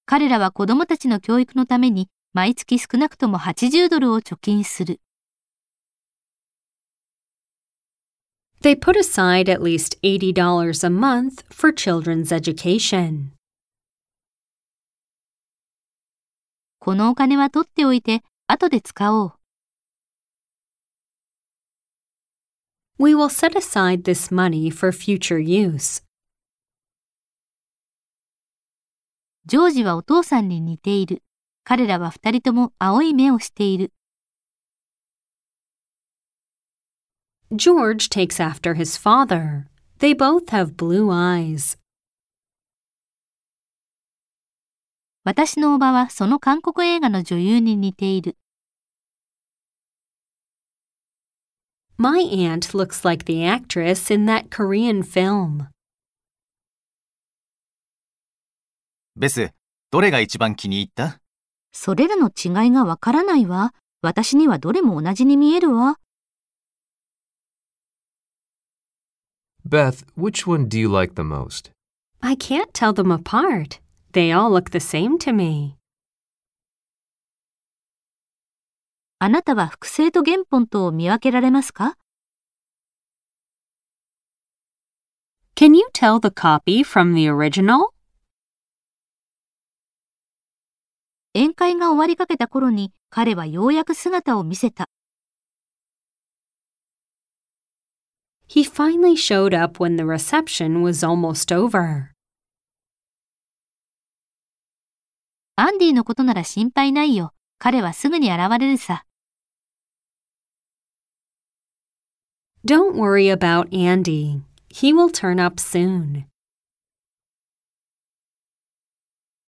彼らは子供たちの教育のために毎月少なくとも$80を貯金する。 They put aside at least $80 a month for children's education. このお金は取っておいて、後で使おう。 We will set aside this money for future use. ジョージはお父さんに似ている。彼らは二人とも青い目をしている。 George takes after his father. They both have blue eyes. 私のおばはその韓国映画の女優に似ている。 My aunt looks like the actress in that Korean film. ベス、どれが一番気に入った？ それらの違いがわからないわ。私にはどれも同じに見えるわ。 Beth, which one do you like the most? I can't tell them apart. They all look the same to me. あなたは複製と原本とを見分けられますか？ Can you tell the copy from the original? 宴会が終わりかけた頃に彼はようやく姿を見せた。 He finally showed up when the reception was almost over. アンディのことなら心配ないよ。彼はすぐに現れるさ。 Don't worry about Andy. He will turn up soon.